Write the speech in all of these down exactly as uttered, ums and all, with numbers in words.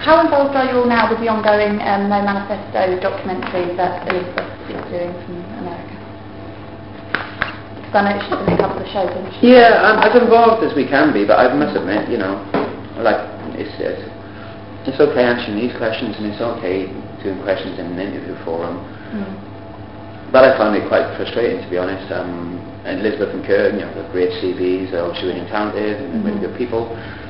how involved are you all now with the ongoing um, No Manifesto documentary that Elizabeth is doing from America? Because I know she's been in a couple of shows, hasn't she? Yeah, I'm as involved as we can be, but I must admit, you know, like, it's, it's, it's okay answering these questions, and it's okay doing questions in an interview forum. Mm. But I found it quite frustrating, to be honest. Um, and Elizabeth and Kurt, you know, they're great C Vs, they're obviously really talented and mm-hmm. really good people.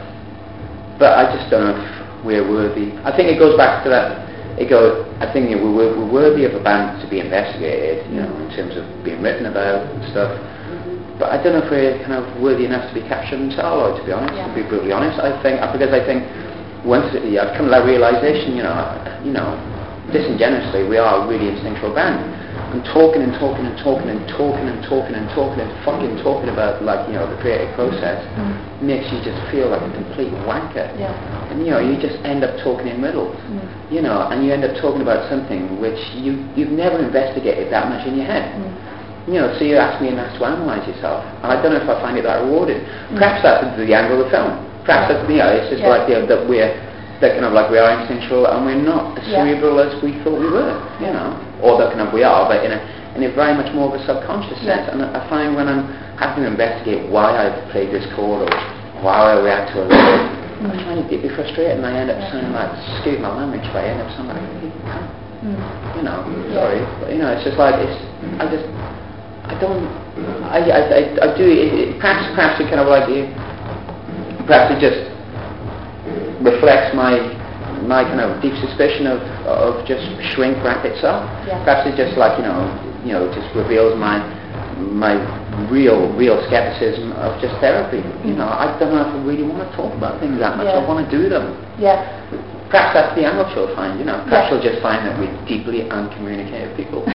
But I just don't know if we're worthy. I think it goes back to that. It goes. I think you know, we're, we're worthy of a band to be investigated, you know, in terms of being written about and stuff. But I don't know if we're kind of worthy enough to be captured in celluloid, to be honest. Yeah. To be brutally honest, I think because I think once it, yeah, I've come to that realization, you know, you know, disingenuously, we are a really instinctual band. And talking and talking and talking and talking and talking and talking and fucking talking about, like, you know, the creative process mm. makes you just feel like a complete wanker. Yeah. And, you know, you just end up talking in riddles, mm. you know, and you end up talking about something which you, you've never investigated that much in your head. Mm. You know, so you ask me and ask to analyse yourself. And I don't know if I find it that rewarding. Mm. Perhaps that's the angle of the film. Perhaps that's, you know, it's just yeah. like, you know, that we're, that kind of like we are instinctual and we're not as yeah. cerebral as we thought we were, you know. Or that kind of we are, but in a, in a very much more of a subconscious sense. Yeah. And I find when I'm having to investigate why I've played this chord or why I react to a lyric, mm. I find it deeply frustrating and I end up yeah. sounding like, excuse my language, but I end up sounding like, mm. you know, yeah. sorry. But, you know, it's just like, it's, I just, I don't, I, I, I, I do, it, it, perhaps, perhaps it kind of like, it, perhaps it just reflects my my kind of deep suspicion of of just shrink wrap itself. Yeah. Perhaps it just like, you know, you know, just reveals my my real real skepticism of just therapy. Mm-hmm. You know, I don't know if I really want to talk about things that much. Yeah. I want to do them. Yeah. Perhaps that's the angle she'll find, you know. Perhaps yeah. she'll just find that we're deeply uncommunicative people.